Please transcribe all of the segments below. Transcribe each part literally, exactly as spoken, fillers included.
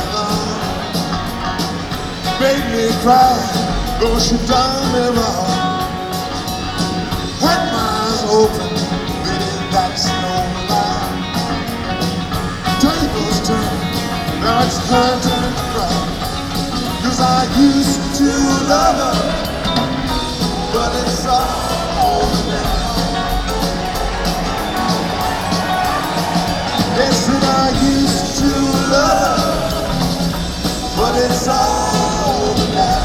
Made me cry, though she done me wrong. Had my eyes open, baby, that's no lie. Tables turn, now it's her turn to cry. Cause I used to love her, but it's all over now. Yes, and I used to love her, but it's all over now.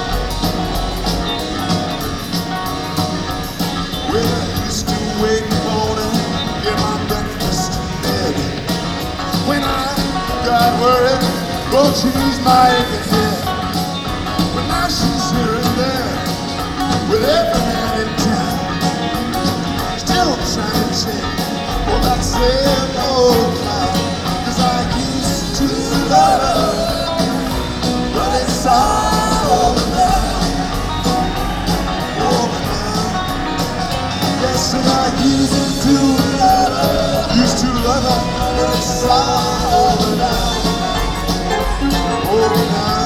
Well, I used to wake in the morning, get my breakfast in bed. When I got worried, go choose my aching head. But now she's here and there, with every man in town. Still trying to change, well, that's it, oh cloud. Cause I used to love her, but it's all over now, over now. Yes, and I used to love her, used to love her, but it's all over now, over now.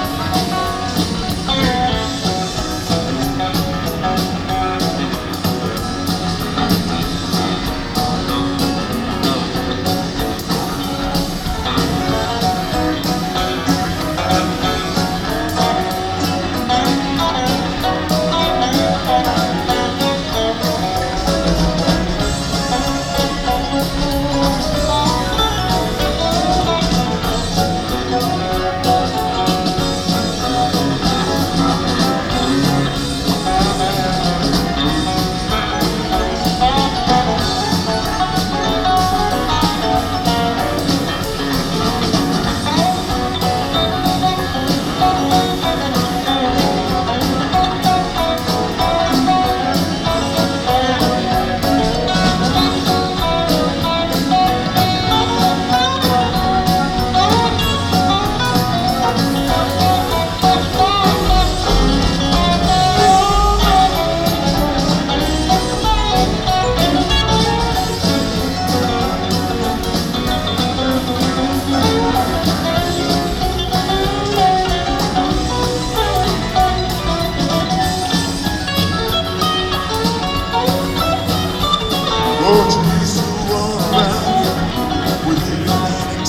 Oh, she used to run around with me in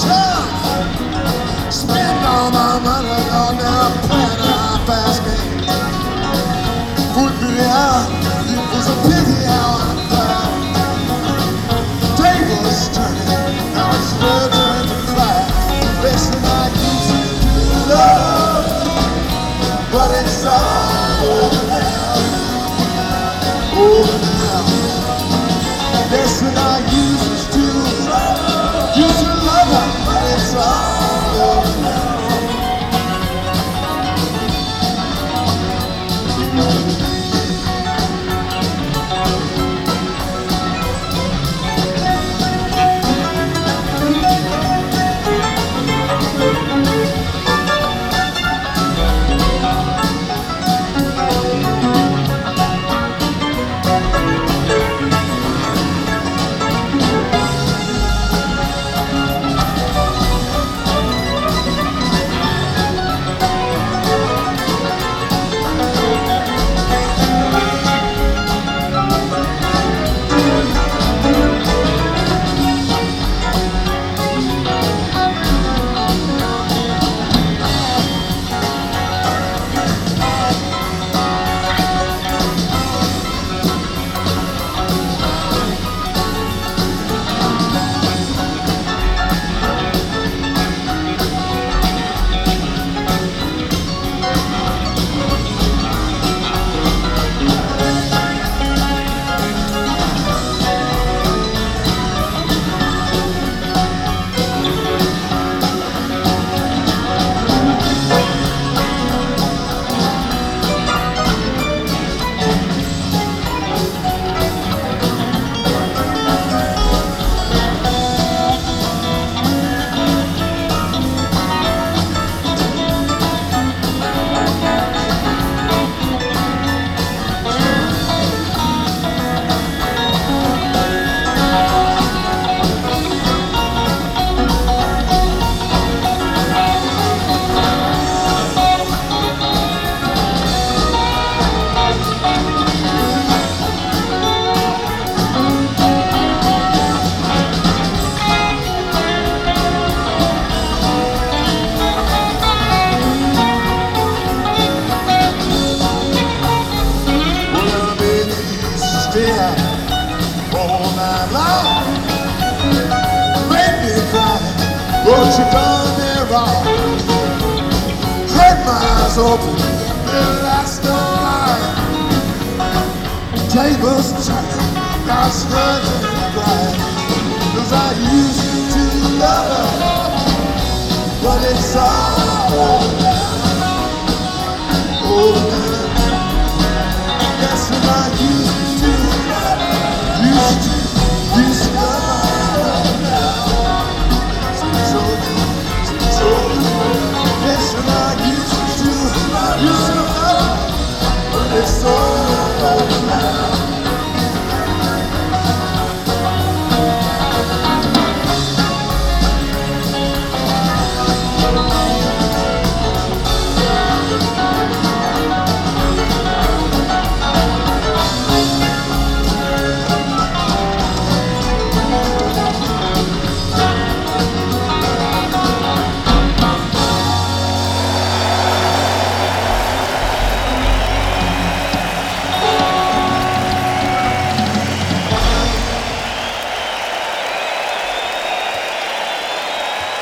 town. Spend all my money on that plan I fast game. Put me out, it was a pity how I found. Tables turning, now it's her turn to cry. Listen, I used to love, but it's all over now, over now. Yes, and I used to love her, used to love her, but it's all over now. open, the last of mine. Tables turn, God's hurting bright. 'Cause I used to love her, but it's all over now. Over now. Yes, and I used to, used to, used to love her now. It's over, it's over. Yes, and I used to, used to love her, but it's over.